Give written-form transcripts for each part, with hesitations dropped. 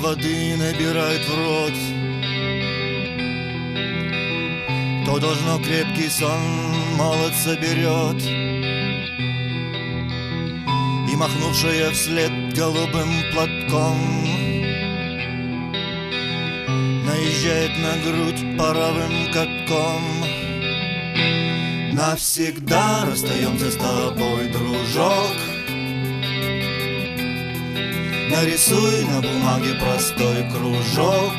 воды набирает в рот, то должно крепкий сон молот соберет. И махнувшая вслед голубым платком наезжает на грудь паровым катком. Навсегда расстаемся с тобой, дружок. Нарисуй на бумаге простой кружок.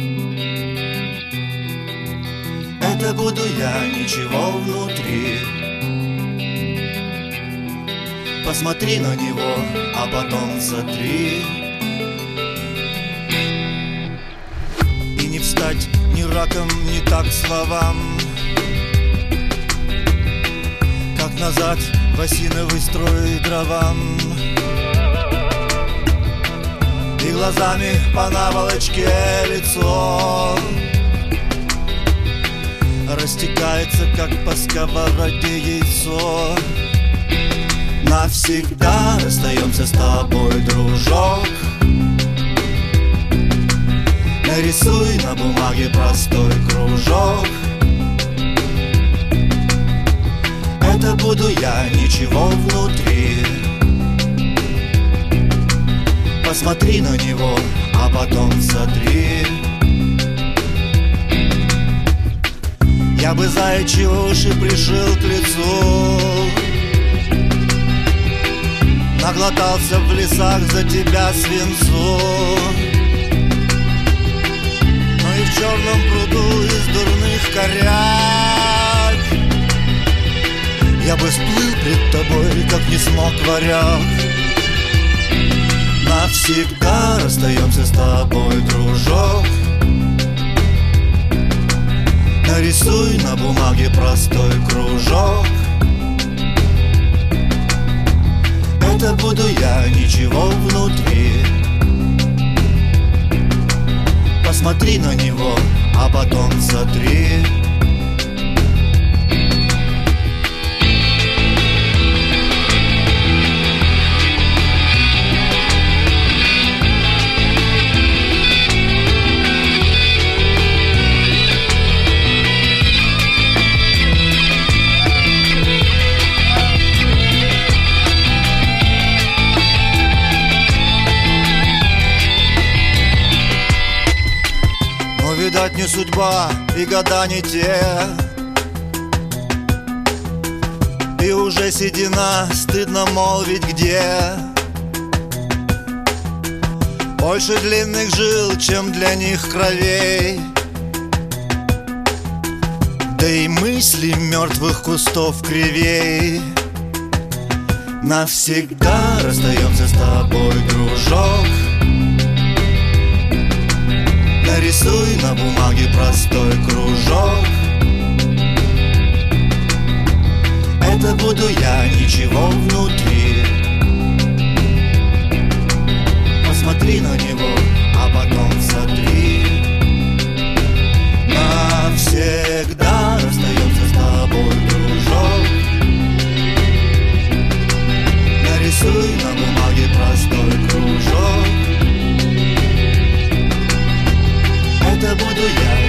Это буду я, ничего внутри. Посмотри на него, а потом сотри. И не встать ни раком, ни так словам, как назад в осиновый строй дровам. И глазами по наволочке лицо растекается, как по сковороде яйцо. Навсегда расстаемся с тобой, дружок. Нарисуй на бумаге простой кружок. Это буду я, ничего внутри. Посмотри на него, а потом сотри. Я бы заячьи уши пришил к лицу, наглотался в лесах за тебя свинцу. Но и в черном пруду из дурных коряк я бы всплыл пред тобой, как не смог варяг. Навсегда расстаемся с тобой, дружок. Нарисуй на бумаге простой кружок. Это буду я, ничего внутри. Посмотри на него, а потом сотри. Видать, не судьба, и года не те, и уже седина, стыдно молвить где. Больше длинных жил, чем для них кровей, да и мысли мертвых кустов кривей. Навсегда расстаемся с тобой, дружок. Нарисуй на бумаге простой кружок. Это буду я, ничего внутри. Посмотри на него, а потом сотри. Навсегда расстаемся с тобой, дружок. Нарисуй на бумаге простой кружок. Это буду я.